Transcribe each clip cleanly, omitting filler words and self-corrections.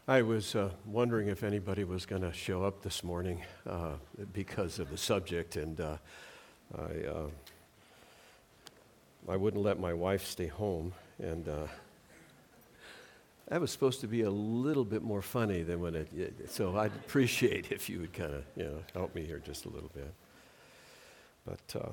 I was wondering if anybody was going to show up this morning because of the subject, and I wouldn't let my wife stay home, and that was supposed to be a little bit more funny than when so I'd appreciate if you would kind of, help me here just a little bit. But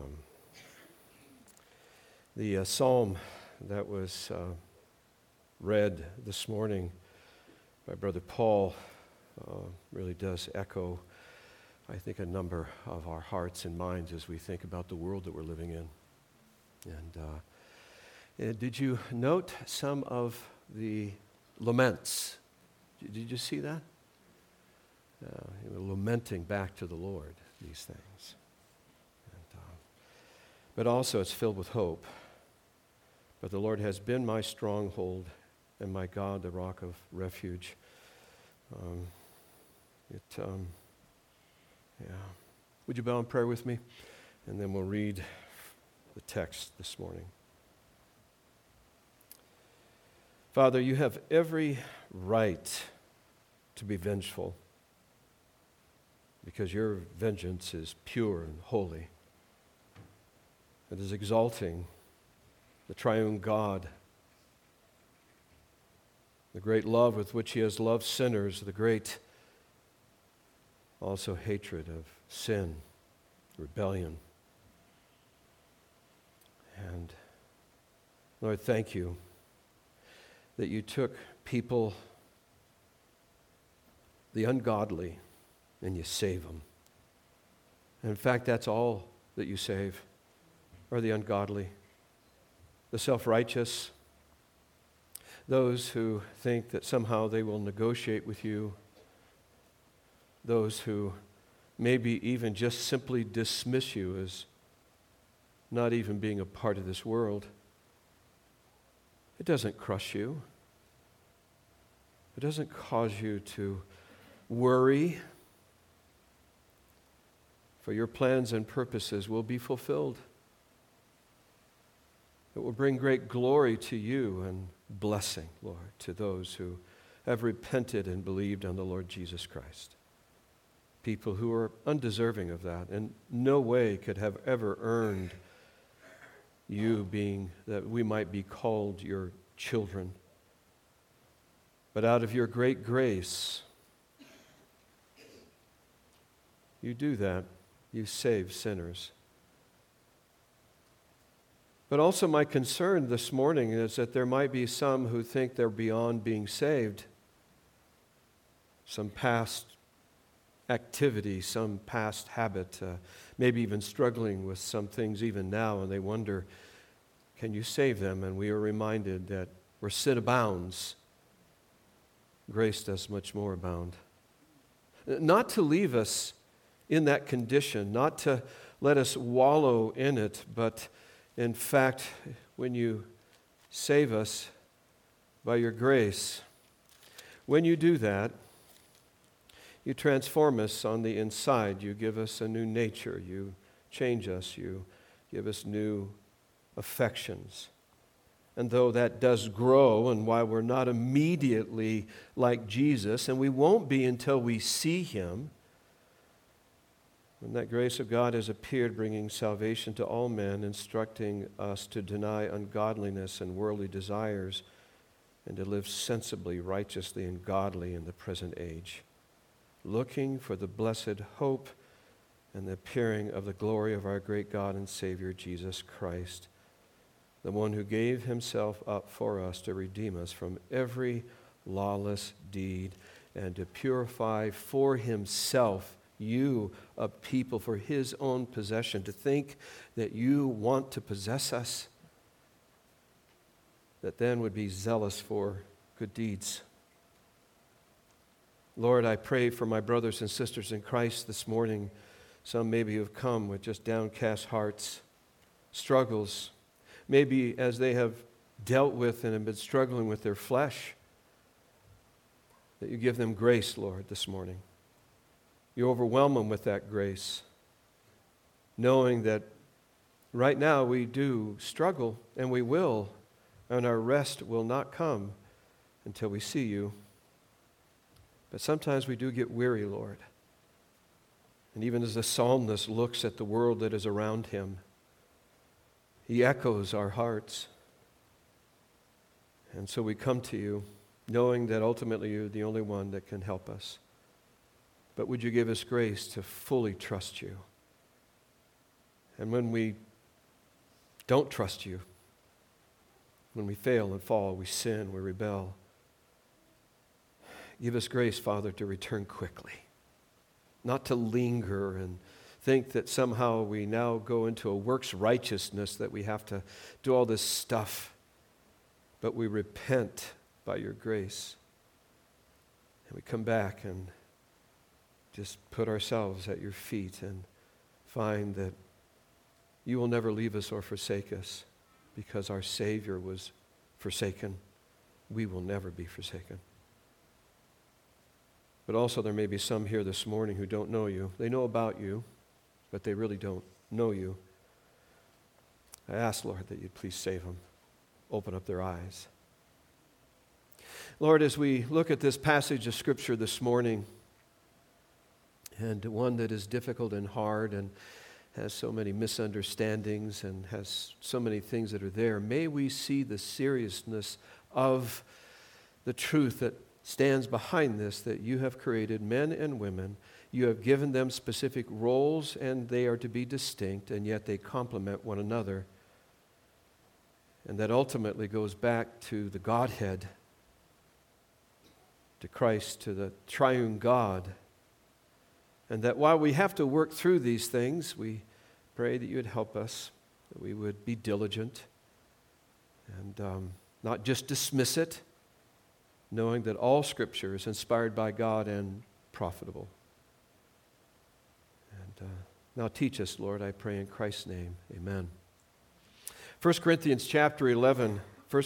the psalm that was read this morning by Brother Paul really does echo, I think, a number of our hearts and minds as we think about the world that we're living in. And did you note some of the laments? Did you see that? Lamenting back to the Lord, these things. But also it's filled with hope. But the Lord has been my stronghold and my God, the rock of refuge. Would you bow in prayer with me? And then we'll read the text this morning. Father, you have every right to be vengeful because your vengeance is pure and holy. It is exalting the triune God, the great love with which he has loved sinners, the great also hatred of sin, rebellion. And Lord, thank you that you took people, the ungodly, and you save them. And in fact, that's all that you save, are the ungodly, the self-righteous, those who think that somehow they will negotiate with you, those who maybe even just simply dismiss you as not even being a part of this world. It doesn't crush you. It doesn't cause you to worry, for your plans and purposes will be fulfilled. It will bring great glory to you and blessing, Lord, to those who have repented and believed on the Lord Jesus Christ. People who are undeserving of that and no way could have ever earned you being, that we might be called your children. But out of your great grace, you do that. You save sinners. But also my concern this morning is that there might be some who think they're beyond being saved. Some past activity, some past habit, maybe even struggling with some things even now, and they wonder, can you save them? And we are reminded that where sin abounds, grace does much more abound. Not to leave us in that condition, not to let us wallow in it, but in fact, when you save us by your grace, when you do that, you transform us on the inside. You give us a new nature. You change us. You give us new affections. And though that does grow, and while we're not immediately like Jesus, and we won't be until we see him, when that grace of God has appeared, bringing salvation to all men, instructing us to deny ungodliness and worldly desires, and to live sensibly, righteously, and godly in the present age, looking for the blessed hope and the appearing of the glory of our great God and Savior, Jesus Christ, the one who gave himself up for us to redeem us from every lawless deed and to purify for himself you, a people for his own possession. To think that you want to possess us, that then would be zealous for good deeds. Lord, I pray for my brothers and sisters in Christ this morning, some maybe who have come with just downcast hearts, struggles, maybe as they have dealt with and have been struggling with their flesh, that you give them grace, Lord, this morning. You overwhelm them with that grace, knowing that right now we do struggle, and we will, and our rest will not come until we see you. But sometimes we do get weary, Lord. And even as the psalmist looks at the world that is around him, he echoes our hearts. And so we come to you, knowing that ultimately you're the only one that can help us. But would you give us grace to fully trust you? And when we don't trust you, when we fail and fall, we sin, we rebel, give us grace, Father, to return quickly, not to linger and think that somehow we now go into a works righteousness, that we have to do all this stuff, but we repent by your grace. And we come back and just put ourselves at your feet and find that you will never leave us or forsake us, because our Savior was forsaken. We will never be forsaken. But also there may be some here this morning who don't know you. They know about you, but they really don't know you. I ask, Lord, that you'd please save them. Open up their eyes. Lord, as we look at this passage of Scripture this morning, and one that is difficult and hard and has so many misunderstandings and has so many things that are there, may we see the seriousness of the truth that stands behind this, that you have created men and women. You have given them specific roles, and they are to be distinct, and yet they complement one another. And that ultimately goes back to the Godhead, to Christ, to the triune God. And that while we have to work through these things, we pray that you would help us, that we would be diligent and not just dismiss it, knowing that all Scripture is inspired by God and profitable. And now teach us, Lord, I pray in Christ's name. Amen. 1 Corinthians chapter 11,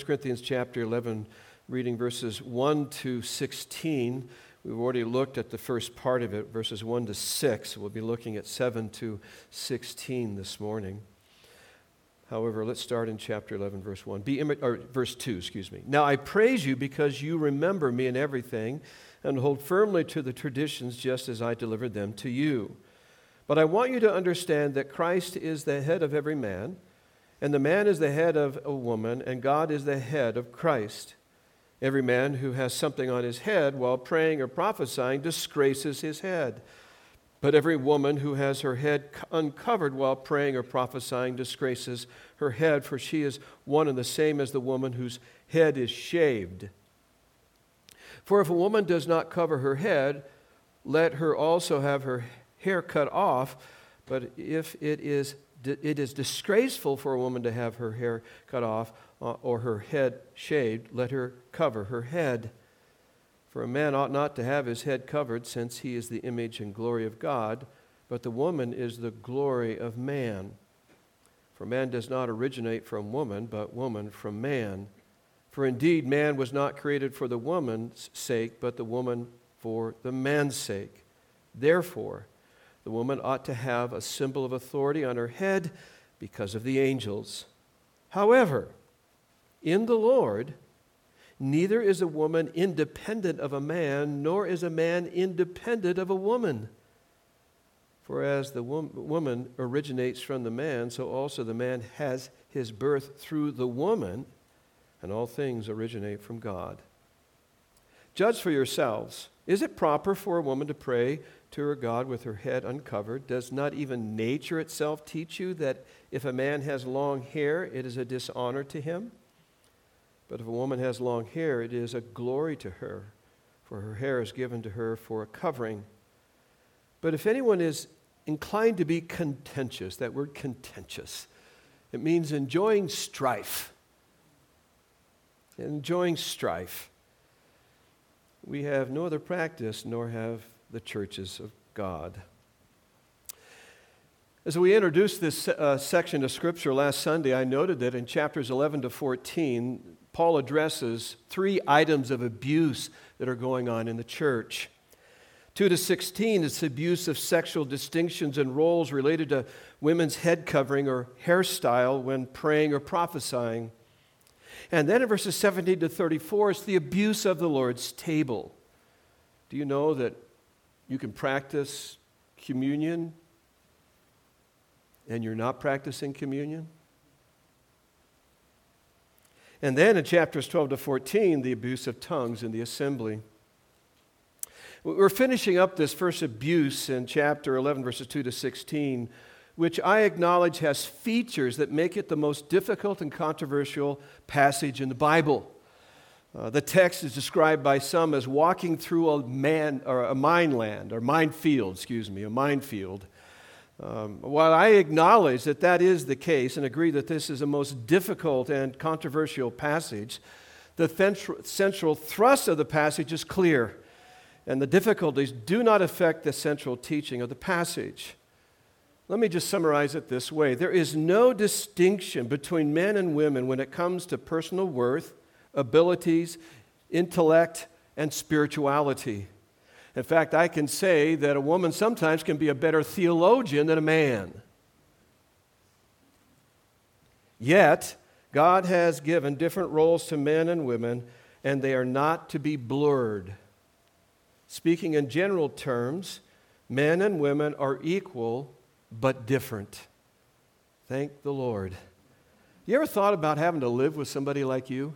reading verses 1 to 16. We've already looked at the first part of it, verses 1 to 6. We'll be looking at 7 to 16 this morning. However, let's start in chapter 11, verse 2. Now I praise you because you remember me in everything and hold firmly to the traditions just as I delivered them to you. But I want you to understand that Christ is the head of every man, and the man is the head of a woman, and God is the head of Christ. Every man who has something on his head while praying or prophesying disgraces his head. But every woman who has her head uncovered while praying or prophesying disgraces her head, for she is one and the same as the woman whose head is shaved. For if a woman does not cover her head, let her also have her hair cut off. But if it is disgraceful for a woman to have her hair cut off or her head shaved, let her cover her head. For a man ought not to have his head covered, since he is the image and glory of God, but the woman is the glory of man. For man does not originate from woman, but woman from man. For indeed, man was not created for the woman's sake, but the woman for the man's sake. Therefore, the woman ought to have a symbol of authority on her head because of the angels. However, in the Lord, neither is a woman independent of a man, nor is a man independent of a woman. For as the woman originates from the man, so also the man has his birth through the woman, and all things originate from God. Judge for yourselves. Is it proper for a woman to pray to her God with her head uncovered? Does not even nature itself teach you that if a man has long hair, it is a dishonor to him? But if a woman has long hair, it is a glory to her, for her hair is given to her for a covering. But if anyone is inclined to be contentious, that word contentious, it means enjoying strife. Enjoying strife. We have no other practice, nor have the churches of God. As we introduced this section of Scripture last Sunday, I noted that in chapters 11 to 14, Paul addresses 3 items of abuse that are going on in the church. 2 to 16 is abuse of sexual distinctions and roles related to women's head covering or hairstyle when praying or prophesying. And then in verses 17 to 34 is the abuse of the Lord's table, Do you know that you can practice communion and you're not practicing communion? And then in chapters 12 to 14, the abuse of tongues in the assembly. We're finishing up this first abuse in chapter 11, verses 2 to 16, which I acknowledge has features that make it the most difficult and controversial passage in the Bible. The text is described by some as walking through a minefield. While I acknowledge that that is the case and agree that this is a most difficult and controversial passage, the central thrust of the passage is clear, and the difficulties do not affect the central teaching of the passage. Let me just summarize it this way. There is no distinction between men and women when it comes to personal worth, abilities, intellect, and spirituality. In fact, I can say that a woman sometimes can be a better theologian than a man. Yet, God has given different roles to men and women, and they are not to be blurred. Speaking in general terms, men and women are equal but different. Thank the Lord. You ever thought about having to live with somebody like you?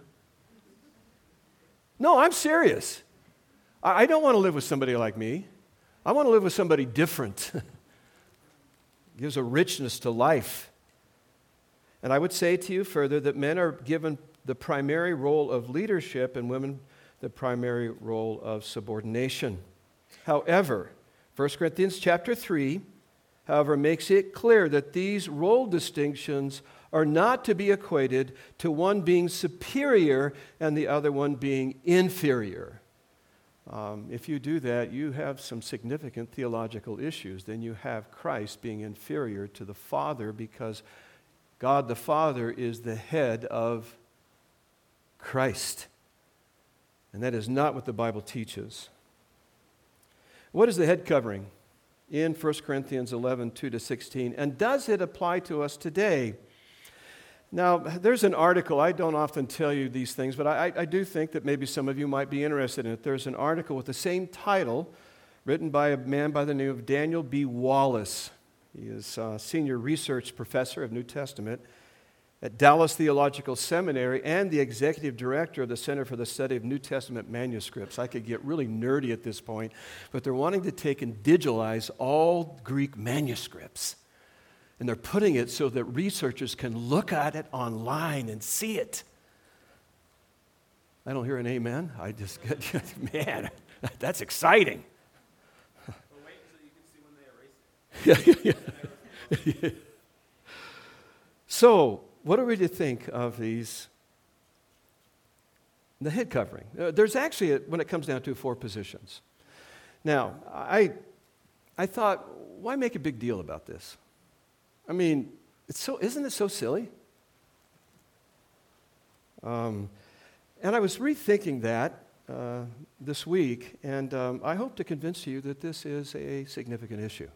No, I'm serious. I don't want to live with somebody like me. I want to live with somebody different. Gives a richness to life. And I would say to you further that men are given the primary role of leadership and women the primary role of subordination. However, 1 Corinthians chapter 3, makes it clear that these role distinctions are not to be equated to one being superior and the other one being inferior. If you do that, you have some significant theological issues. Then you have Christ being inferior to the Father because God the Father is the head of Christ. And that is not what the Bible teaches. What is the head covering in 1 Corinthians 11, 2 to 16? And does it apply to us today? Now, there's an article, I don't often tell you these things, but I do think that maybe some of you might be interested in it. There's an article with the same title written by a man by the name of Daniel B. Wallace. He is a senior research professor of New Testament at Dallas Theological Seminary and the executive director of the Center for the Study of New Testament Manuscripts. I could get really nerdy at this point, but they're wanting to take and digitalize all Greek manuscripts. And they're putting it so that researchers can look at it online and see it. I don't hear an amen. I just get, man, that's exciting. Well, wait until you can see when they erase it. Yeah. So, what are we to think of these? The head covering. There's actually, when it comes down to 4 positions. Now, I thought, why make a big deal about this? I mean, isn't it so silly? And I was rethinking that this week, and I hope to convince you that this is a significant issue.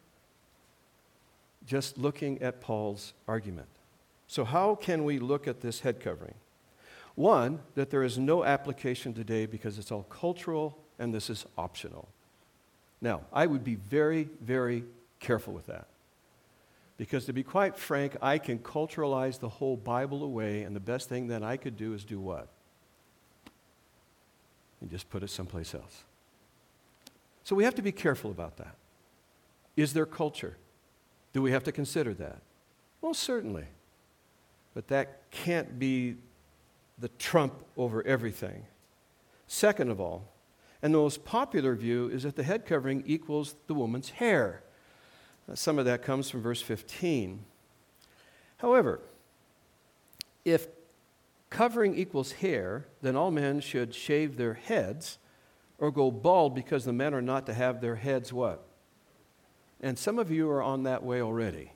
Just looking at Paul's argument. So how can we look at this head covering? One, that there is no application today because it's all cultural and this is optional. Now, I would be very, very careful with that. Because to be quite frank, I can culturalize the whole Bible away, and the best thing that I could do is do what? And just put it someplace else. So we have to be careful about that. Is there culture? Do we have to consider that? Well, certainly. But that can't be the trump over everything. Second of all, and the most popular view is that the head covering equals the woman's hair. Some of that comes from verse 15. However, if covering equals hair, then all men should shave their heads or go bald because the men are not to have their heads what? And some of you are on that way already.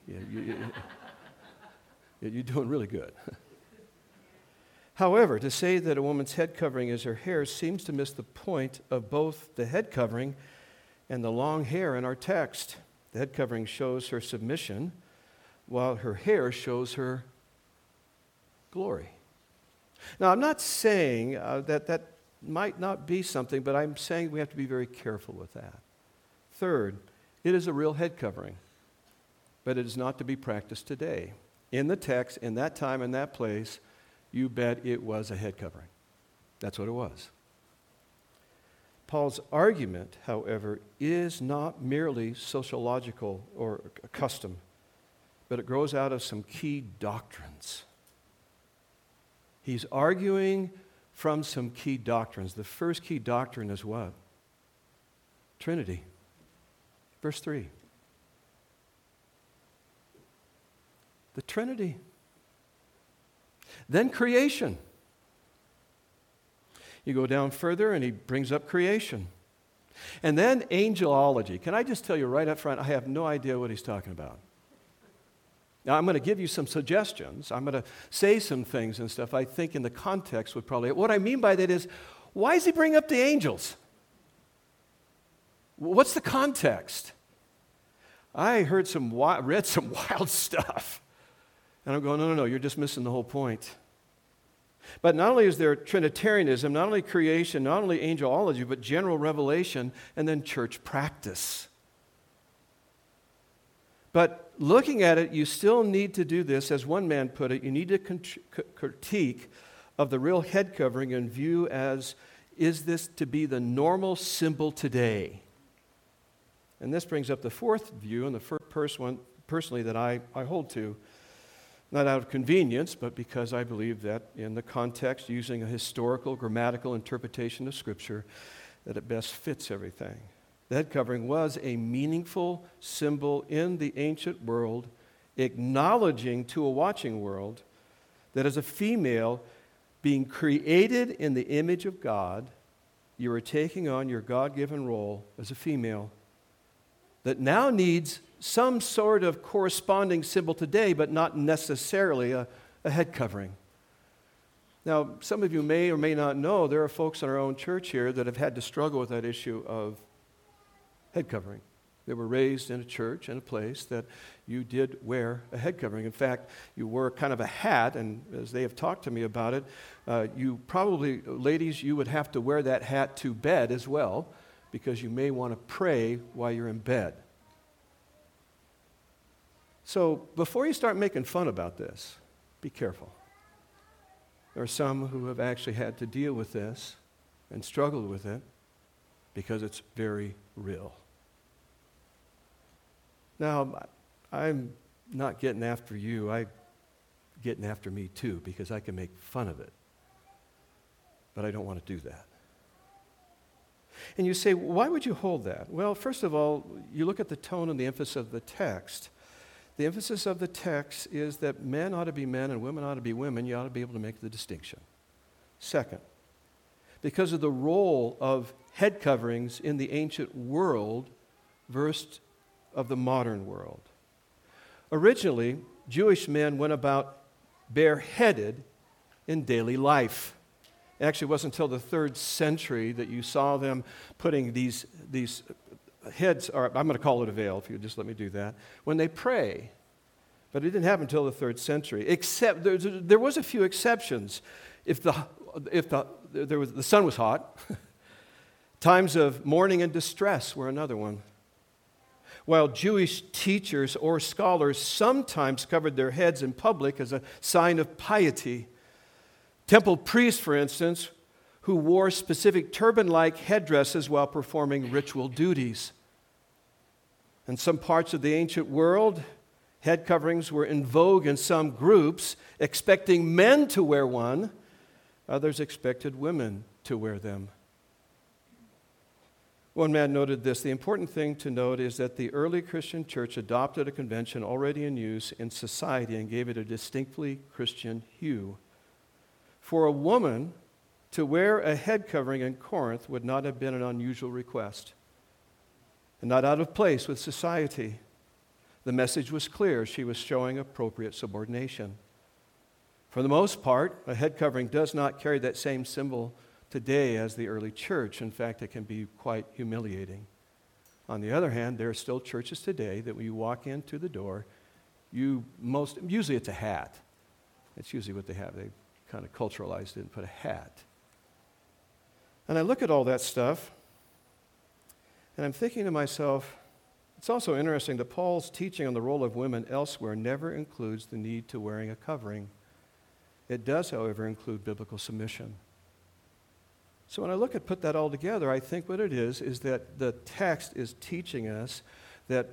You're doing really good. However, to say that a woman's head covering is her hair seems to miss the point of both the head covering and the long hair in our text. The head covering shows her submission, while her hair shows her glory. Now, I'm not saying that might not be something, but I'm saying we have to be very careful with that. Third, it is a real head covering, but it is not to be practiced today. In the text, in that time, in that place, you bet it was a head covering. That's what it was. Paul's argument, however, is not merely sociological or a custom, but it grows out of some key doctrines. He's arguing from some key doctrines. The first key doctrine is what? Trinity. Verse 3. The Trinity. Then creation. You go down further and he brings up creation. And then angelology. Can I just tell you right up front, I have no idea what he's talking about. Now, I'm going to give you some suggestions. I'm going to say some things and stuff I think in the context would probably... What I mean by that is, why does he bring up the angels? What's the context? I read some wild stuff. And I'm going, no, you're just missing the whole point. But not only is there Trinitarianism, not only creation, not only angelology, but general revelation, and then church practice. But looking at it, you still need to do this, as one man put it, you need to critique of the real head covering and view as, is this to be the normal symbol today? And this brings up the fourth view, and the first one, personally, that I hold to, not out of convenience, but because I believe that in the context, using a historical, grammatical interpretation of Scripture, that it best fits everything. The head covering was a meaningful symbol in the ancient world, acknowledging to a watching world that as a female being created in the image of God, you are taking on your God-given role as a female that now needs some sort of corresponding symbol today, but not necessarily a head covering. Now, some of you may or may not know, there are folks in our own church here that have had to struggle with that issue of head covering. They were raised in a church, in a place that you did wear a head covering. In fact, you wore kind of a hat, and as they have talked to me about it, you probably, ladies, you would have to wear that hat to bed as well, because you may want to pray while you're in bed. So before you start making fun about this, be careful. There are some who have actually had to deal with this and struggled with it because it's very real. Now, I'm not getting after you. I'm getting after me too, because I can make fun of it. But I don't want to do that. And you say, why would you hold that? Well, first of all, you look at the tone and the emphasis of the text. The emphasis of the text is that men ought to be men and women ought to be women. You ought to be able to make the distinction. Second, because of the role of head coverings in the ancient world versus of the modern world. Originally, Jewish men went about bareheaded in daily life. Actually, it wasn't until the 3rd century that you saw them putting these heads, or I'm going to call it a veil, if you would just let me do that, when they pray. But it didn't happen until the 3rd century, except there was a few exceptions. If the sun was hot, times of mourning and distress were another one. While Jewish teachers or scholars sometimes covered their heads in public as a sign of piety. Temple priests, for instance, who wore specific turban-like headdresses while performing ritual duties. In some parts of the ancient world, head coverings were in vogue in some groups, expecting men to wear one. Others expected women to wear them. One man noted this: the important thing to note is that the early Christian church adopted a convention already in use in society and gave it a distinctly Christian hue. For a woman to wear a head covering in Corinth would not have been an unusual request and not out of place with society. The message was clear. She was showing appropriate subordination. For the most part, a head covering does not carry that same symbol today as the early church. In fact, it can be quite humiliating. On the other hand, there are still churches today that when you walk into the door, usually it's a hat. It's usually what they have. They kind of culturalized it and put a hat. And I look at all that stuff, and I'm thinking to myself, it's also interesting that Paul's teaching on the role of women elsewhere never includes the need to wearing a covering. It does, however, include biblical submission. So when I put that all together, I think what it is that the text is teaching us that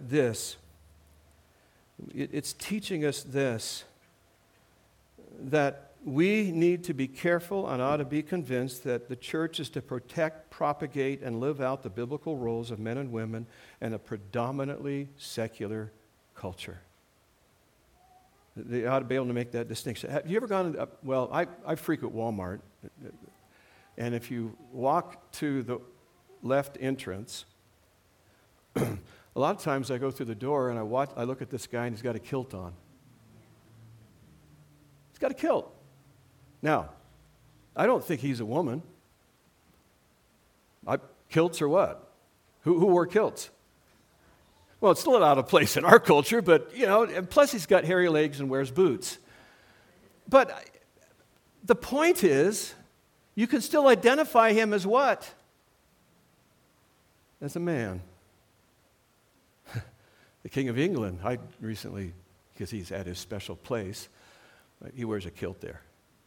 it's teaching us this, that we need to be careful and ought to be convinced that the church is to protect, propagate, and live out the biblical roles of men and women in a predominantly secular culture. They ought to be able to make that distinction. Have you ever gone, I frequent Walmart, and if you walk to the left entrance, a lot of times I go through the door and I look at this guy and he's got a kilt on. He's got a kilt. Now, I don't think he's a woman. Kilts or what? Who wore kilts? Well, it's still out of place in our culture, but, and plus he's got hairy legs and wears boots. But the point is, you can still identify him as what? As a man. The King of England, I recently, because he's at his special place, he wears a kilt there.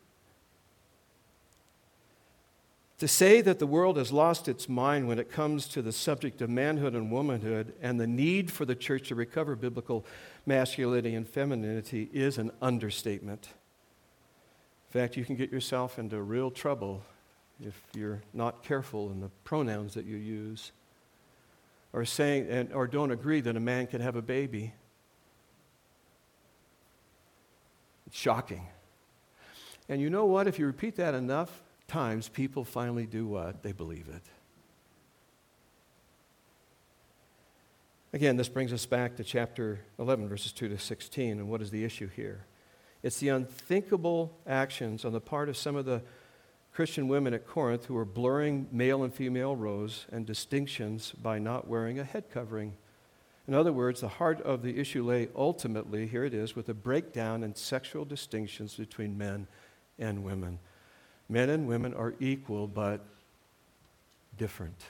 To say that the world has lost its mind when it comes to the subject of manhood and womanhood and the need for the church to recover biblical masculinity and femininity is an understatement. In fact, you can get yourself into real trouble if you're not careful in the pronouns that you use, or or don't agree that a man can have a baby. It's shocking. And you know what? If you repeat that enough times, people finally do what? They believe it. Again, this brings us back to chapter 11, verses 2 to 16, and what is the issue here? It's the unthinkable actions on the part of some of the Christian women at Corinth who were blurring male and female roles and distinctions by not wearing a head covering. In other words, the heart of the issue lay ultimately, here it is, with a breakdown in sexual distinctions between men and women. Men and women are equal, but different.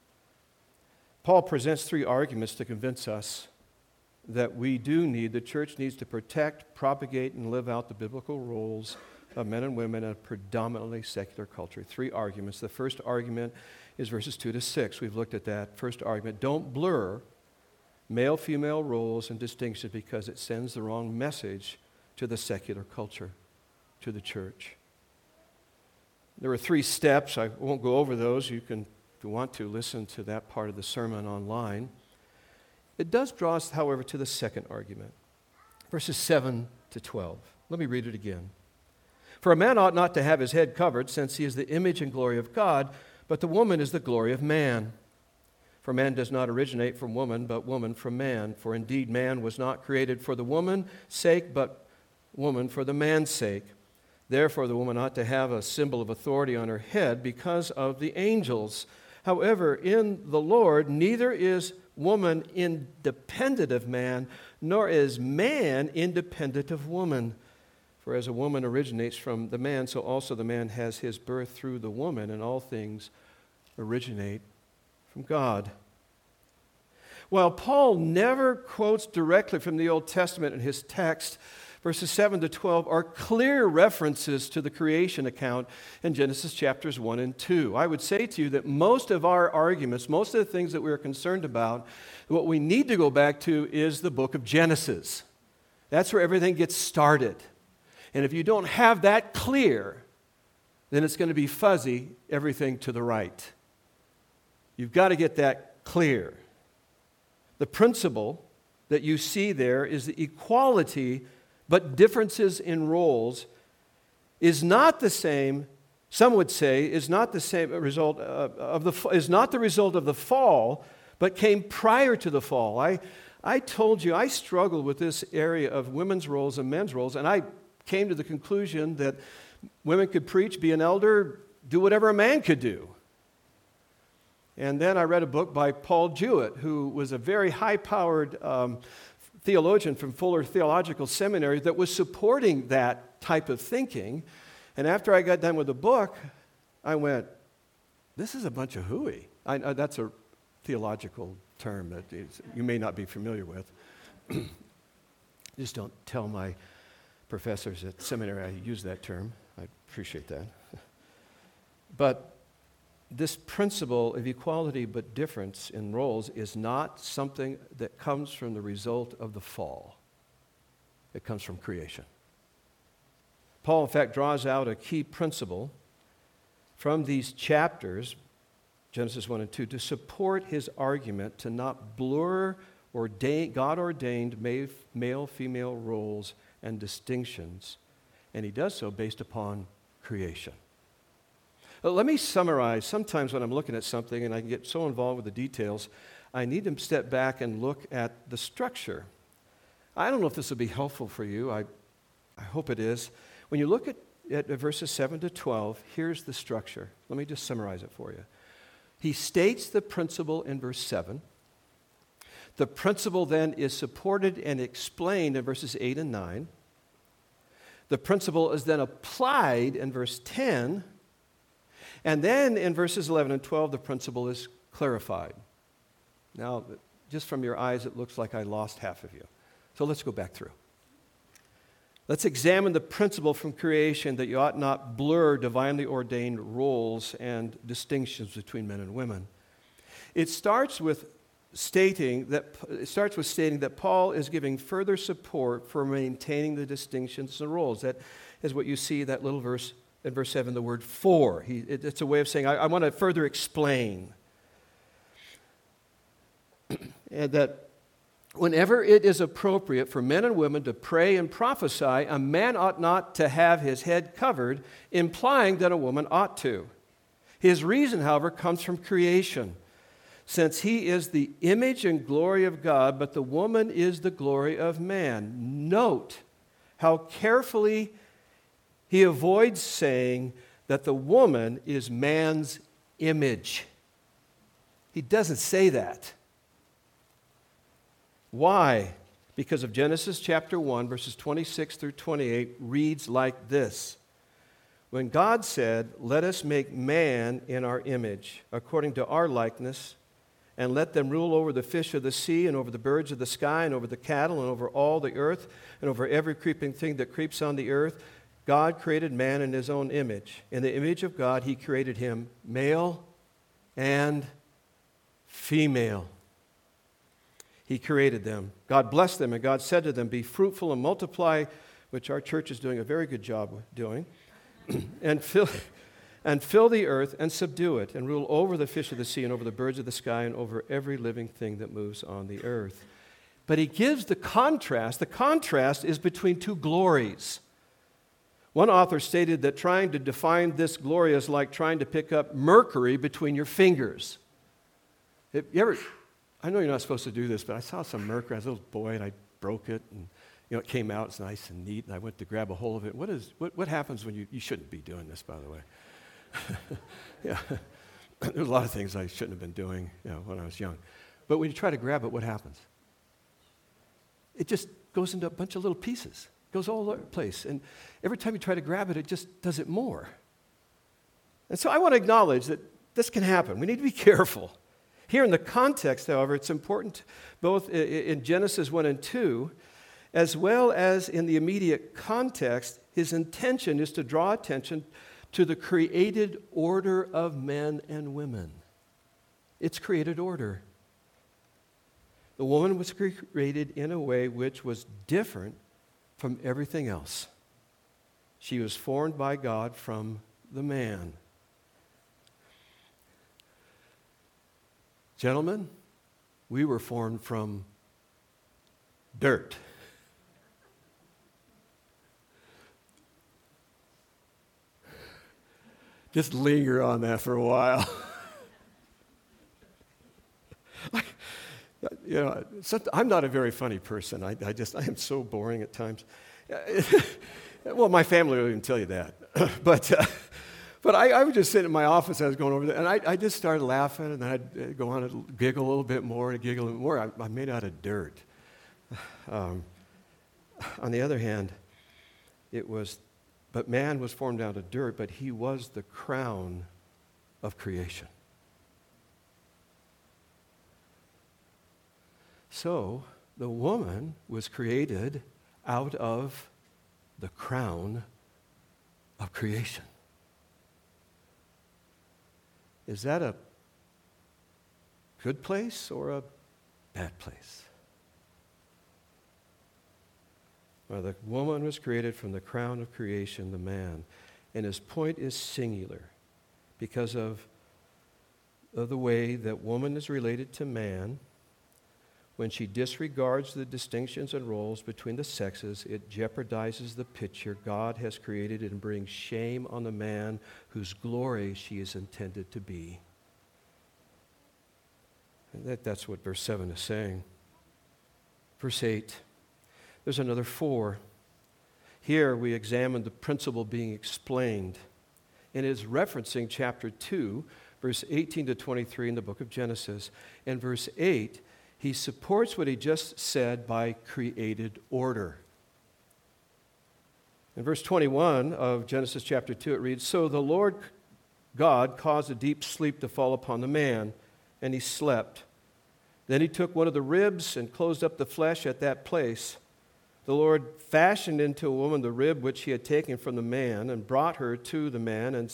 Paul presents 3 arguments to convince us that the church needs to protect, propagate, and live out the biblical roles of men and women in a predominantly secular culture. 3 arguments. The first argument is verses 2 to 6. We've looked at that. First argument, don't blur male-female roles and distinctions because it sends the wrong message to the secular culture, to the church. There were 3 steps. I won't go over those. You can, if you want to, listen to that part of the sermon online. It does draw us, however, to the second argument, verses 7 to 12. Let me read it again. For a man ought not to have his head covered, since he is the image and glory of God, but the woman is the glory of man. For man does not originate from woman, but woman from man. For indeed man was not created for the woman's sake, but woman for the man's sake. Therefore, the woman ought to have a symbol of authority on her head because of the angels. However, in the Lord, neither is woman independent of man, nor is man independent of woman. For as a woman originates from the man, so also the man has his birth through the woman, and all things originate from God. While Paul never quotes directly from the Old Testament in his text, verses 7 to 12 are clear references to the creation account in Genesis chapters 1 and 2. I would say to you that most of our arguments, most of the things that we're concerned about, what we need to go back to is the book of Genesis. That's where everything gets started. And if you don't have that clear, then it's going to be fuzzy, everything to the right. You've got to get that clear. The principle that you see there is the equality but differences in roles is not the same, some would say, is not the same result is not the result of the fall, but came prior to the fall. I told you I struggled with this area of women's roles and men's roles, and I came to the conclusion that women could preach, be an elder, do whatever a man could do. And then I read a book by Paul Jewett, who was a very high-powered theologian from Fuller Theological Seminary that was supporting that type of thinking. And after I got done with the book, I went, this is a bunch of hooey. That's a theological term that you may not be familiar with. Just don't tell my professors at seminary I use that term. I appreciate that. But this principle of equality but difference in roles is not something that comes from the result of the fall. It comes from creation. Paul, in fact, draws out a key principle from these chapters, Genesis 1 and 2, to support his argument to not blur God-ordained male-female roles and distinctions, and he does so based upon creation. Let me summarize. Sometimes when I'm looking at something and I can get so involved with the details, I need to step back and look at the structure. I don't know if this will be helpful for you. I hope it is. When you look at verses 7 to 12, here's the structure. Let me just summarize it for you. He states the principle in verse 7. The principle then is supported and explained in verses 8 and 9. The principle is then applied in verse 10. And then in verses 11 and 12, the principle is clarified. Now, just from your eyes, it looks like I lost half of you. So let's go back through. Let's examine the principle from creation that you ought not blur divinely ordained roles and distinctions between men and women. It starts with stating that Paul is giving further support for maintaining the distinctions and roles. That is what you see that little verse in verse 7, the word for. It's a way of saying, I want to further explain. And that whenever it is appropriate for men and women to pray and prophesy, a man ought not to have his head covered, implying that a woman ought to. His reason, however, comes from creation, since he is the image and glory of God, but the woman is the glory of man. Note how carefully he avoids saying that the woman is man's image. He doesn't say that. Why? Because of Genesis chapter 1, verses 26 through 28 reads like this. When God said, "Let us make man in our image, according to our likeness, and let them rule over the fish of the sea, and over the birds of the sky, and over the cattle, and over all the earth, and over every creeping thing that creeps on the earth," God created man in his own image. In the image of God, he created him male and female. He created them. God blessed them, and God said to them, "Be fruitful and multiply," which our church is doing a very good job of doing, and fill the earth and subdue it, and rule over the fish of the sea and over the birds of the sky and over every living thing that moves on the earth. But he gives the contrast. The contrast is between two glories. One author stated that trying to define this glory is like trying to pick up mercury between your fingers. I know you're not supposed to do this, but I saw some mercury. I was a little boy, and I broke it, and it came out. It's nice and neat, and I went to grab a hold of it. What happens when you shouldn't be doing this, by the way? Yeah, there's a lot of things I shouldn't have been doing when I was young. But when you try to grab it, what happens? It just goes into a bunch of little pieces. It goes all over the place. And every time you try to grab it, it just does it more. And so I want to acknowledge that this can happen. We need to be careful. Here in the context, however, it's important both in Genesis 1 and 2, as well as in the immediate context, his intention is to draw attention to the created order of men and women. It's created order. The woman was created in a way which was different from everything else. She was formed by God from the man. Gentlemen, we were formed from dirt. Just linger on that for a while. I'm not a very funny person. I am so boring at times. Well, my family will even tell you that. But I was just sitting in my office. I was going over there, and I just started laughing, and I'd go on and giggle a little bit more, and giggle a little more. I'm made out of dirt. On the other hand, but man was formed out of dirt, but he was the crown of creation. So, the woman was created out of the crown of creation. Is that a good place or a bad place? Well, the woman was created from the crown of creation, the man. And his point is singular because of the way that woman is related to man. When she disregards the distinctions and roles between the sexes, it jeopardizes the picture God has created and brings shame on the man whose glory she is intended to be. And that's what verse 7 is saying. Verse 8, there's another 4. Here we examine the principle being explained, and it is referencing chapter 2, verse 18 to 23 in the book of Genesis. And verse 8, he supports what he just said by created order. In verse 21 of Genesis chapter 2, it reads, "So the Lord God caused a deep sleep to fall upon the man, and he slept. Then he took one of the ribs and closed up the flesh at that place. The Lord fashioned into a woman the rib which he had taken from the man and brought her to the man and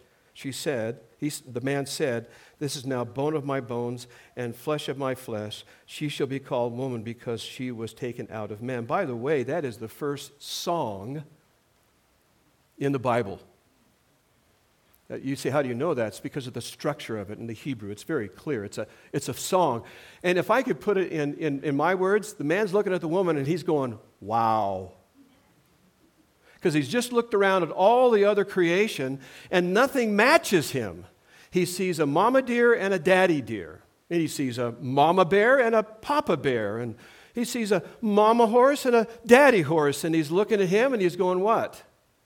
the man said, 'This is now bone of my bones and flesh of my flesh. She shall be called woman because she was taken out of man.'" By the way, that is the first song in the Bible. You say, how do you know that? It's because of the structure of it in the Hebrew. It's very clear. It's a song. And if I could put it in my words, the man's looking at the woman and he's going, wow. Because he's just looked around at all the other creation and nothing matches him. He sees a mama deer and a daddy deer. And he sees a mama bear and a papa bear. And he sees a mama horse and a daddy horse. And he's looking at him and he's going, what?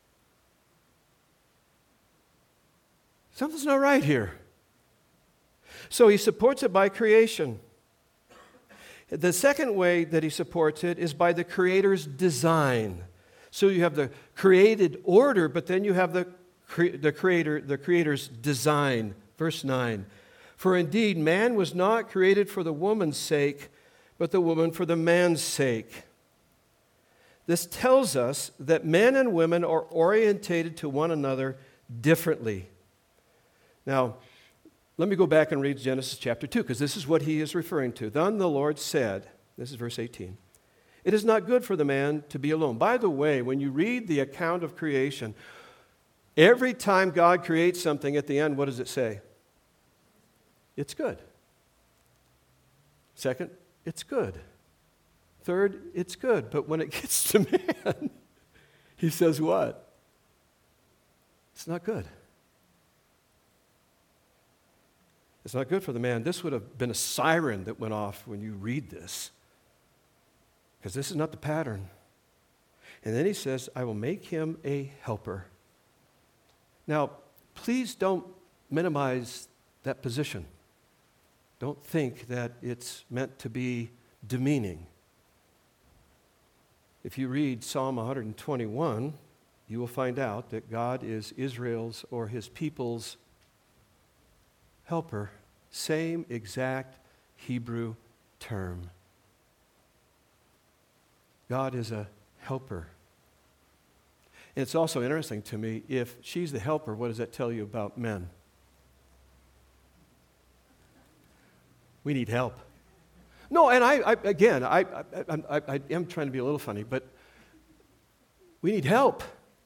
Something's not right here. So he supports it by creation. The second way that he supports it is by the Creator's design. So you have the created order, but then you have the Creator's design. Verse 9, "For indeed man was not created for the woman's sake, but the woman for the man's sake." This tells us that men and women are orientated to one another differently. Now, let me go back and read Genesis chapter 2, because this is what he is referring to. "Then the Lord said," this is verse 18, "It is not good for the man to be alone." By the way, when you read the account of creation, every time God creates something at the end, what does it say? It's good. Second, it's good. Third, it's good. But when it gets to man, he says what? It's not good. It's not good for the man. This would have been a siren that went off when you read this, because this is not the pattern. And then he says, "I will make him a helper." Now, please don't minimize that position. Don't think that it's meant to be demeaning. If you read Psalm 121, you will find out that God is Israel's or his people's helper. Same exact Hebrew term. God is a helper. And it's also interesting to me, if she's the helper, what does that tell you about men? We need help. No, and I am trying to be a little funny, but we need help.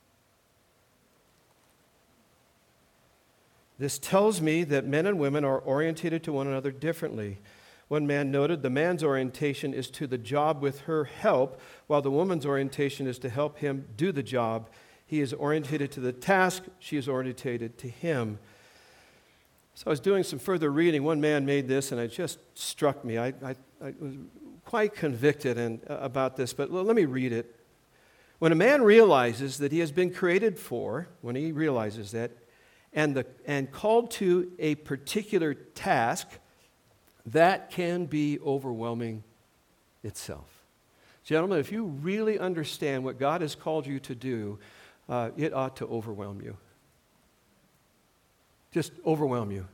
This tells me that men and women are orientated to one another differently. One man noted the man's orientation is to the job with her help, while the woman's orientation is to help him do the job. He is orientated to the task, she is orientated to him. So I was doing some further reading. One man made this, and it just struck me. I was quite convicted about this, but let me read it. When a man realizes that he has been created for, when he realizes that, and called to a particular task, that can be overwhelming itself. Gentlemen, if you really understand what God has called you to do, it ought to overwhelm you. just overwhelm you.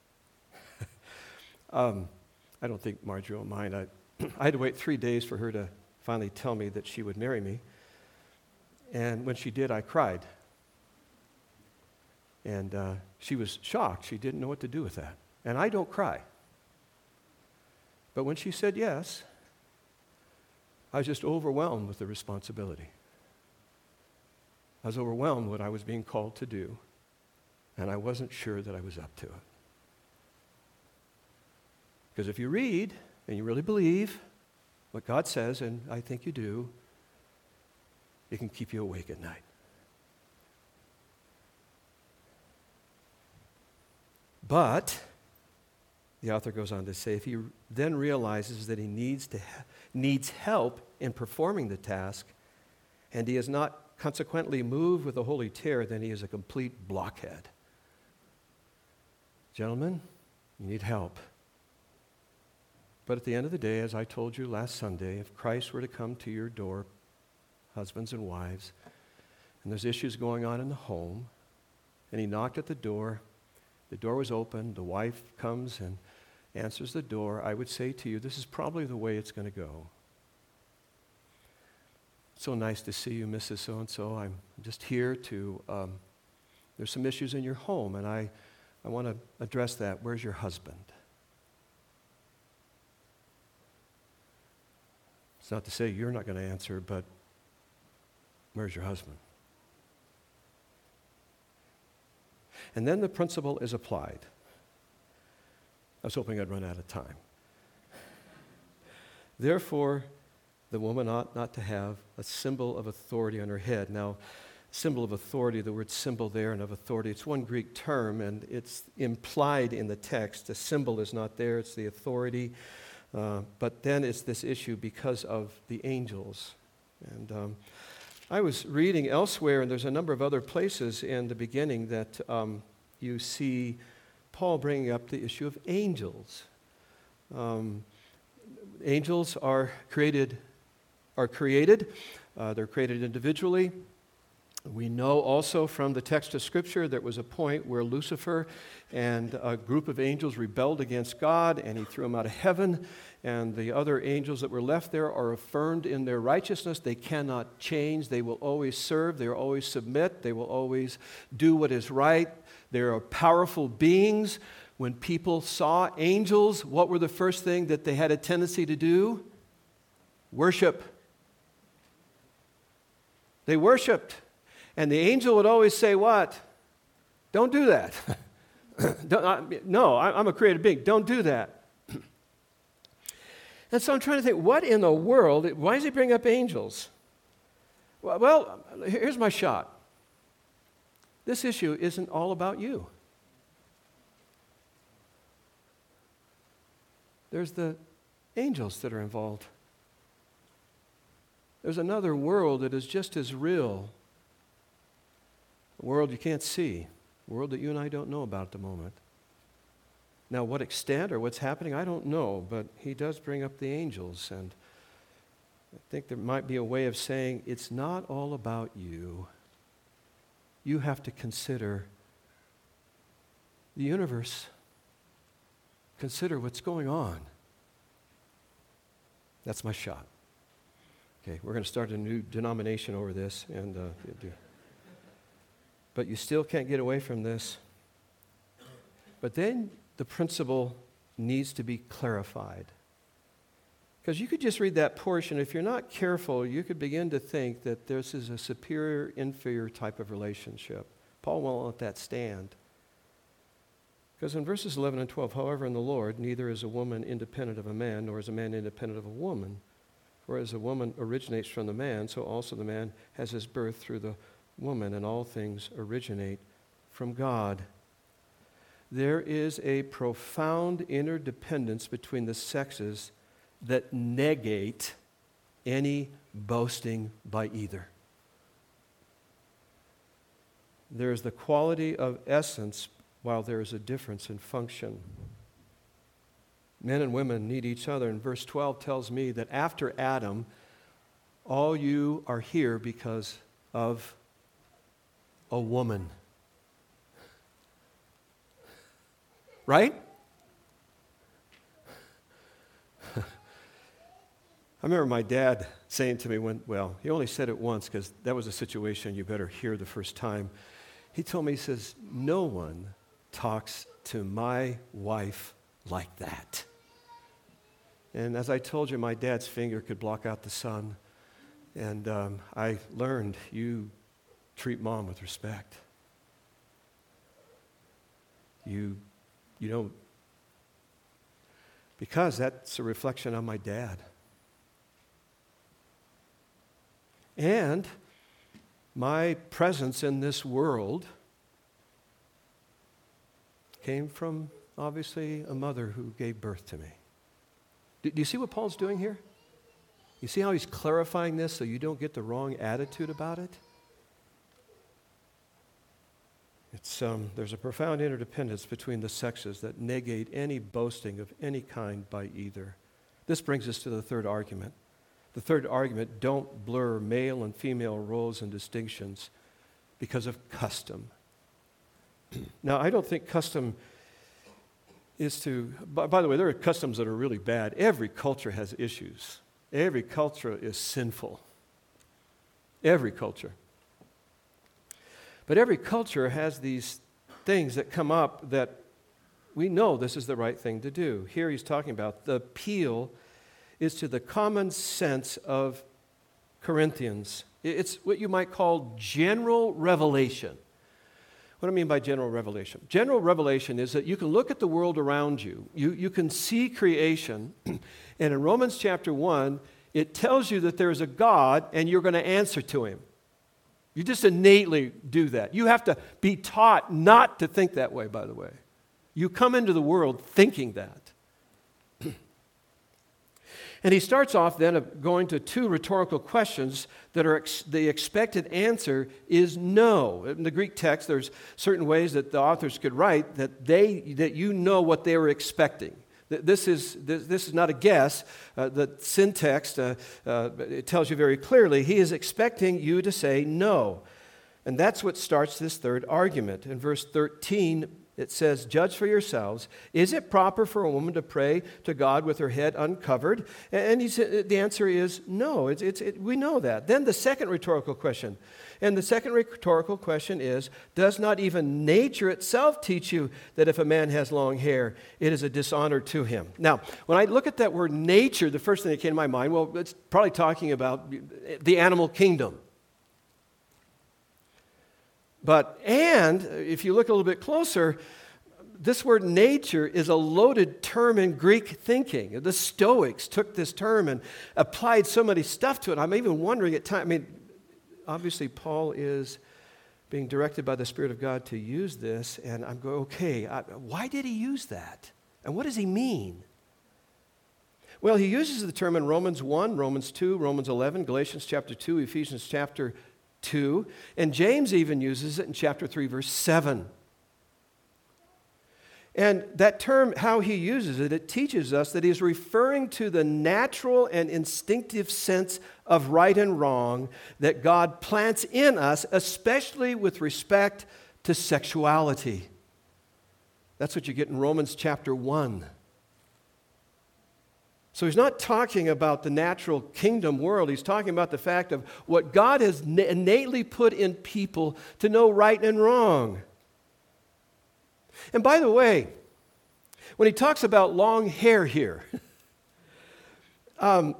I don't think Marjorie will mind. I had to wait 3 days for her to finally tell me that she would marry me. And when she did, I cried. And she was shocked. She didn't know what to do with that. And I don't cry. But when she said yes, I was just overwhelmed with the responsibility. I was overwhelmed with what I was being called to do, and I wasn't sure that I was up to it. Because if you read and you really believe what God says, and I think you do, it can keep you awake at night. But, the author goes on to say, if he then realizes that he needs help in performing the task, and he is not consequently moved with a holy terror, then he is a complete blockhead. Gentlemen, you need help. But at the end of the day, as I told you last Sunday, if Christ were to come to your door, husbands and wives, and there's issues going on in the home, and he knocked at the door was open, the wife comes and answers the door, I would say to you, this is probably the way it's going to go. So nice to see you, Mrs. So-and-so. I'm just here to, there's some issues in your home, and I want to address that. Where's your husband? It's not to say you're not going to answer, but where's your husband? And then the principle is applied. I was hoping I'd run out of time. Therefore, the woman ought not to have a symbol of authority on her head. Now, symbol of authority, the word symbol there and of authority, it's one Greek term, and it's implied in the text. The symbol is not there, it's the authority. But then it's this issue because of the angels. And I was reading elsewhere, and there's a number of other places in the beginning that you see Paul bringing up the issue of angels. Angels are created. They're created individually. We know also from the text of Scripture there was a point where Lucifer and a group of angels rebelled against God, and he threw them out of heaven, and the other angels that were left there are affirmed in their righteousness. They cannot change. They will always serve. They will always submit. They will always do what is right. They are powerful beings. When people saw angels, what were the first thing that they had a tendency to do? Worship. They worshiped. And the angel would always say, what? Don't do that. No, I'm a created being. Don't do that. And so I'm trying to think, what in the world, why does he bring up angels? Well, here's my shot. This issue isn't all about you. There's the angels that are involved. There's another world that is just as real. A world you can't see, a world that you and I don't know about at the moment. Now, what extent or what's happening, I don't know, but he does bring up the angels, and I think there might be a way of saying it's not all about you. You have to consider the universe. Consider what's going on. That's my shot. Okay, we're going to start a new denomination over this, and but you still can't get away from this. But then the principle needs to be clarified. Because you could just read that portion. If you're not careful, you could begin to think that this is a superior-inferior type of relationship. Paul won't let that stand. Because in verses 11 and 12, however, in the Lord, neither is a woman independent of a man, nor is a man independent of a woman. For as a woman originates from the man, so also the man has his birth through the woman, and all things originate from God. There is a profound interdependence between the sexes that negate any boasting by either. There is the quality of essence while there is a difference in function. Men and women need each other, and verse 12 tells me that after Adam, all you are here because of a woman. right? I remember my dad saying to me he only said it once because that was a situation you better hear the first time. He told me, he says, no one talks to my wife like that. And as I told you, my dad's finger could block out the sun. And I learned you treat mom with respect. You don't, because that's a reflection on my dad. And my presence in this world came from, obviously, a mother who gave birth to me. Do you see what Paul's doing here? You see how he's clarifying this so you don't get the wrong attitude about it? There's a profound interdependence between the sexes that negate any boasting of any kind by either. This brings us to the third argument. The third argument, don't blur male and female roles and distinctions because of custom. Now, I don't think custom is to, by the way, there are customs that are really bad. Every culture has issues. Every culture is sinful. Every culture. But every culture has these things that come up that we know this is the right thing to do. Here he's talking about the appeal is to the common sense of Corinthians. It's what you might call general revelation. What do I mean by general revelation? General revelation is that you can look at the world around you. You can see creation. And in Romans chapter 1, it tells you that there is a God and you're going to answer to him. You just innately do that. You have to be taught not to think that way, by the way. You come into the world thinking that. And he starts off then going to two rhetorical questions that are the expected answer is no. In the Greek text, there's certain ways that the authors could write that you know what they were expecting. This is not a guess. The syntax it tells you very clearly. He is expecting you to say no. And that's what starts this third argument. In verse 13, it says, judge for yourselves. Is it proper for a woman to pray to God with her head uncovered? And the answer is no. We know that. Then the second rhetorical question. And the second rhetorical question is, does not even nature itself teach you that if a man has long hair, it is a dishonor to him? Now, when I look at that word nature, the first thing that came to my mind, well, it's probably talking about the animal kingdom. And if you look a little bit closer, this word nature is a loaded term in Greek thinking. The Stoics took this term and applied so many stuff to it. I'm even wondering at times, obviously Paul is being directed by the Spirit of God to use this, and I'm going, okay, why did he use that? And what does he mean? Well, he uses the term in Romans 1, Romans 2, Romans 11, Galatians chapter 2, Ephesians chapter 2, and James even uses it in chapter 3, verse 7. And that term, how he uses it, it teaches us that he's referring to the natural and instinctive sense of right and wrong that God plants in us, especially with respect to sexuality. That's what you get in Romans chapter 1. So he's not talking about the natural kingdom world. He's talking about the fact of what God has innately put in people to know right and wrong. And by the way, when he talks about long hair here, I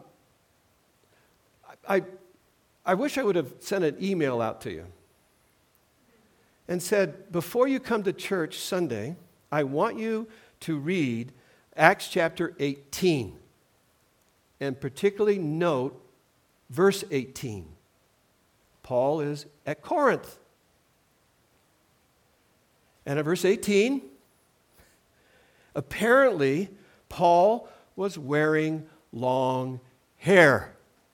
wish I would have sent an email out to you and said, before you come to church Sunday, I want you to read Acts chapter 18. And particularly note verse 18. Paul is at Corinth. And at verse 18, apparently Paul was wearing long hair.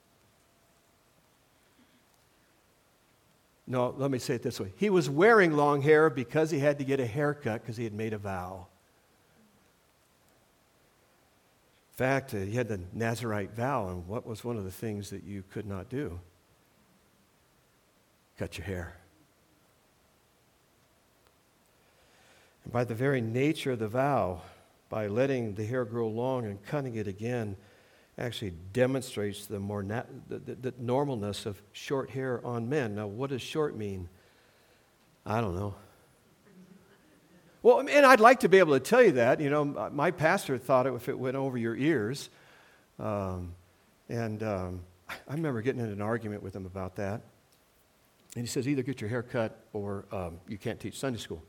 No, let me say it this way. He was wearing long hair because he had to get a haircut because he had made a vow. In fact, he had the Nazirite vow, and what was one of the things that you could not do? Cut your hair. by the very nature of the vow, by letting the hair grow long and cutting it again, actually demonstrates the normalness of short hair on men. Now, what does short mean? I don't know. Well, and I'd like to be able to tell you that. You know, my pastor thought if it went over your ears. I remember getting in an argument with him about that. And he says, either get your hair cut or you can't teach Sunday school.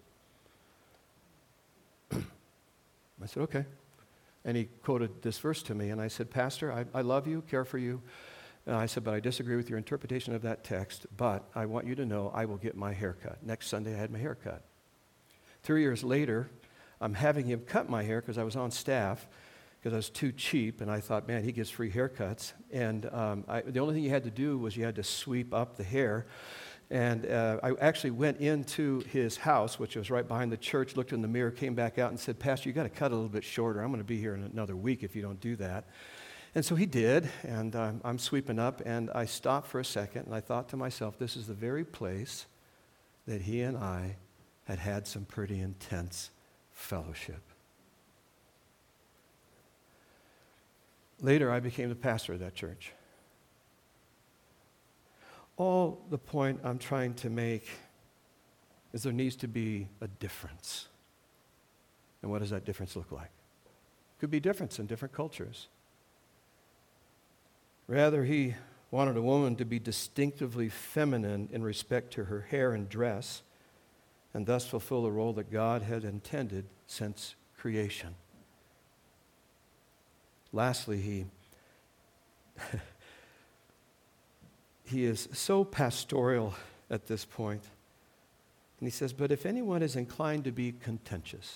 I said, okay. And he quoted this verse to me, and I said, Pastor, I love you, care for you. And I said, but I disagree with your interpretation of that text, but I want you to know I will get my hair cut. Next Sunday, I had my hair cut. 3 years later, I'm having him cut my hair because I was on staff, because I was too cheap, and I thought, man, he gets free haircuts. And the only thing you had to do was you had to sweep up the hair. And I actually went into his house, which was right behind the church, looked in the mirror, came back out and said, Pastor, you got to cut a little bit shorter. I'm going to be here in another week if you don't do that. And so he did, and I'm sweeping up, and I stopped for a second, and I thought to myself, this is the very place that he and I had some pretty intense fellowship. Later, I became the pastor of that church. All the point I'm trying to make is there needs to be a difference. And what does that difference look like? Could be difference in different cultures. Rather, he wanted a woman to be distinctively feminine in respect to her hair and dress, and thus fulfill the role that God had intended since creation. Lastly, he is so pastoral at this point. And he says, but if anyone is inclined to be contentious.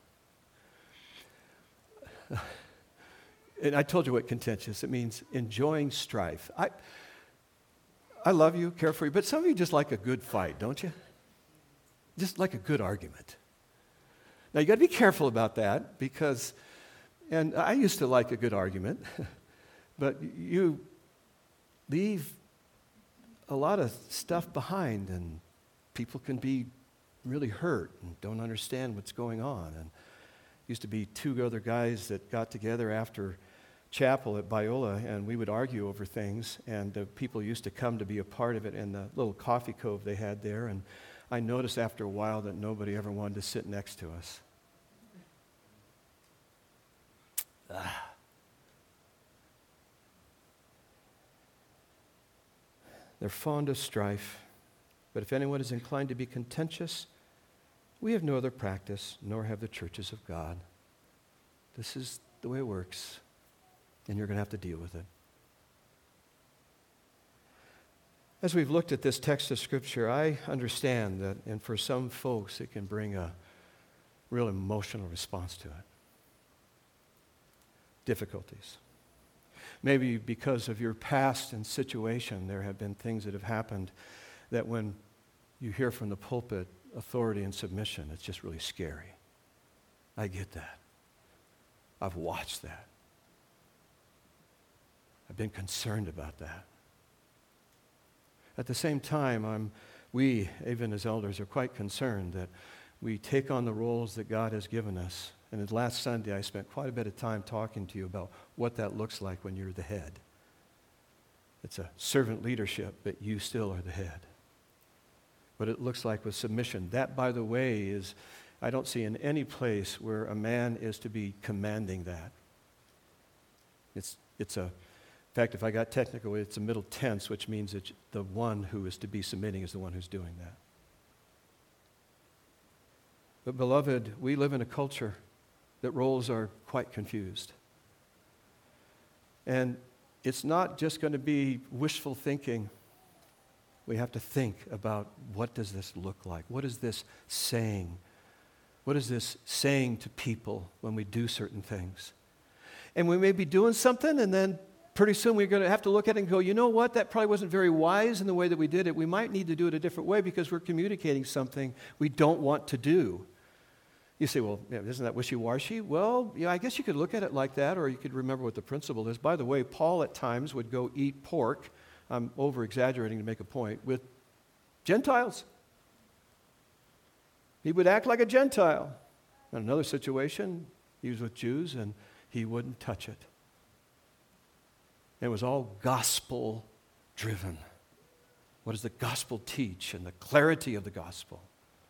And I told you what contentious, it means enjoying strife. I love you, care for you, but some of you just like a good fight, don't you? Just like a good argument. Now, you got to be careful about that because, and I used to like a good argument, but you leave a lot of stuff behind and people can be really hurt and don't understand what's going on. And used to be two other guys that got together after chapel at Biola, and we would argue over things, and people used to come to be a part of it in the little coffee cove they had there, and I noticed after a while that nobody ever wanted to sit next to us. They're fond of strife, but if anyone is inclined to be contentious, we have no other practice, nor have the churches of God. This is the way it works, and you're going to have to deal with it. As we've looked at this text of Scripture, I understand that, and for some folks, it can bring a real emotional response to it. Difficulties. Maybe because of your past and situation, there have been things that have happened that when you hear from the pulpit authority and submission, it's just really scary. I get that. I've watched that. I've been concerned about that. At the same time, we, even as elders, are quite concerned that we take on the roles that God has given us. And last Sunday, I spent quite a bit of time talking to you about what that looks like when you're the head. It's a servant leadership, but you still are the head. What it looks like with submission. That, by the way, is, I don't see in any place where a man is to be commanding that. In fact, if I got technical, it's a middle tense, which means that the one who is to be submitting is the one who's doing that. But beloved, we live in a culture that roles are quite confused. And it's not just going to be wishful thinking. We have to think about, what does this look like? What is this saying? What is this saying to people when we do certain things? And we may be doing something, and then pretty soon we're going to have to look at it and go, you know what, that probably wasn't very wise in the way that we did it. We might need to do it a different way because we're communicating something we don't want to do. You say, well, isn't that wishy-washy? Well, yeah, I guess you could look at it like that, or you could remember what the principle is. By the way, Paul at times would go eat pork, I'm over-exaggerating to make a point, with Gentiles. He would act like a Gentile. In another situation, he was with Jews and he wouldn't touch it. It was all gospel driven. What does the gospel teach, and the clarity of the gospel?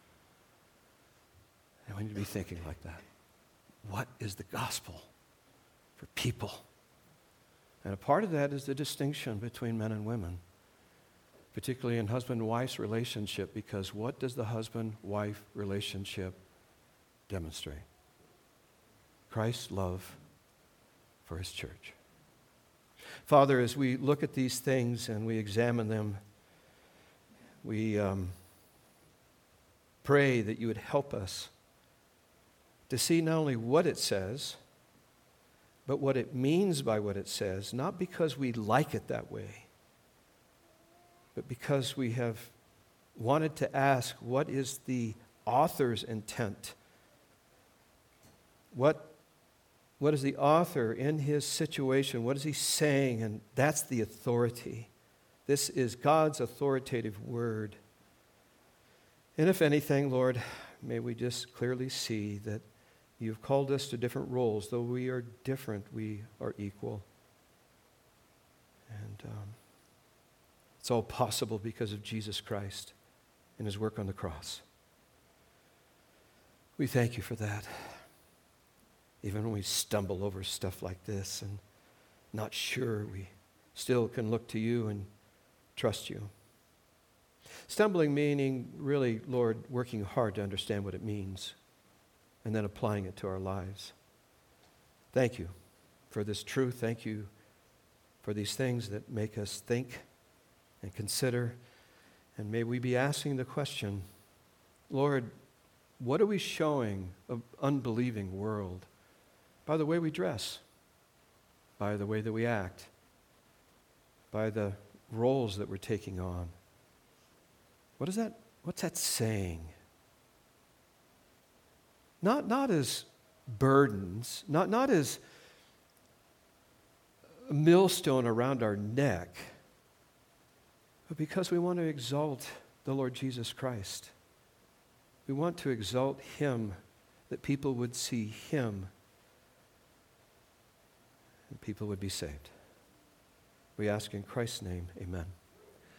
And we need to be thinking like that. What is the gospel for people? And a part of that is the distinction between men and women, particularly in husband and wife's relationship, because what does the husband-wife relationship demonstrate? Christ's love for his church. Father, as we look at these things and we examine them, we pray that you would help us to see not only what it says, but what it means by what it says, not because we like it that way, but because we have wanted to ask, what is the author's intent? What is the author in his situation? What is he saying? And that's the authority. This is God's authoritative word. And if anything, Lord, may we just clearly see that you've called us to different roles. Though we are different, we are equal. And it's all possible because of Jesus Christ and his work on the cross. We thank you for that. Even when we stumble over stuff like this and not sure, we still can look to you and trust you. Stumbling meaning really, Lord, working hard to understand what it means and then applying it to our lives. Thank you for this truth. Thank you for these things that make us think and consider. And may we be asking the question, Lord, what are we showing an unbelieving world? By the way we dress, by the way that we act, by the roles that we're taking on. What's that saying? Not as burdens, not as a millstone around our neck, but because we want to exalt the Lord Jesus Christ. We want to exalt him, that people would see him and people would be saved. We ask in Christ's name, amen.